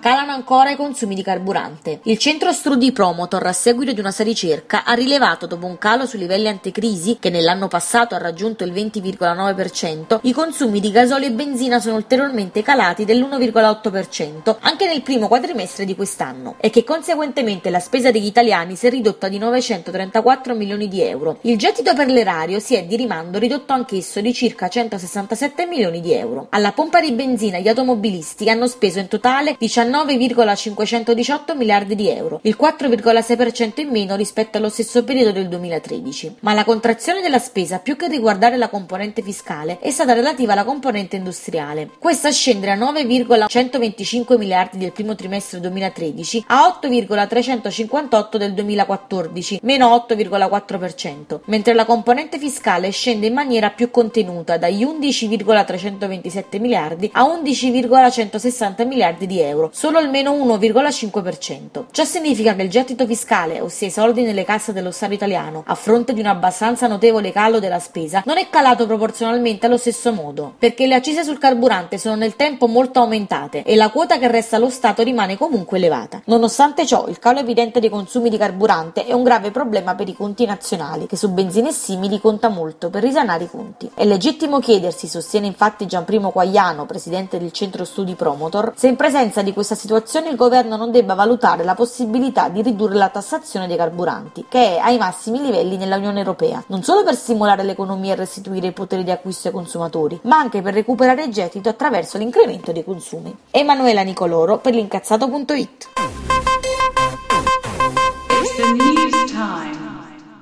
calano ancora i consumi di carburante. Il centro studi Promotor, a seguito di una sua ricerca, ha rilevato, dopo un calo sui livelli antecrisi, che nell'anno passato ha raggiunto il 20,9%, i consumi di gasolio e benzina sono ulteriormente calati dell'1,8% anche nel primo quadrimestre di quest'anno, e che conseguentemente la spesa degli italiani si è ridotta di 934 milioni di euro. Il gettito per l'erario si è di rimando ridotto anch'esso di circa 167 milioni di euro. Alla pompa di benzina gli automobilisti hanno speso in totale 19,518 miliardi di euro, il 4,6% in meno rispetto allo stesso periodo del 2013. Ma la contrazione della spesa, più che riguardare la componente fiscale, è stata relativa alla componente industriale. Questa scende da 9,125 miliardi del primo trimestre 2013 a 8,358 del 2014, meno 8,4%, mentre la componente fiscale scende in maniera più contenuta, dagli 11,327 miliardi a 11,160 miliardi di euro, solo il meno 1,5%. Ciò significa che il gettito fiscale, ossia i soldi nelle casse dello Stato italiano, a fronte di un abbastanza notevole calo della spesa, non è calato proporzionalmente allo stesso modo, perché le accise sul carburante sono nel tempo molto aumentate e la quota che resta allo Stato rimane comunque elevata. Nonostante ciò, il calo evidente dei consumi di carburante è un grave problema per i conti nazionali, che su benzine e simili conta molto per risanare i conti. È legittimo chiedersi, sostiene infatti Gianprimo Quagliano, presidente del centro studi Promotor, se in presenza di questa situazione il governo non debba valutare la possibilità di ridurre la tassazione dei carburanti, che è ai massimi livelli nella Unione Europea, non solo per stimolare l'economia e restituire i poteri di acquisto ai consumatori, ma anche per recuperare il gettito attraverso l'incremento dei consumi. Emanuela Nicoloro per l'incazzato.it.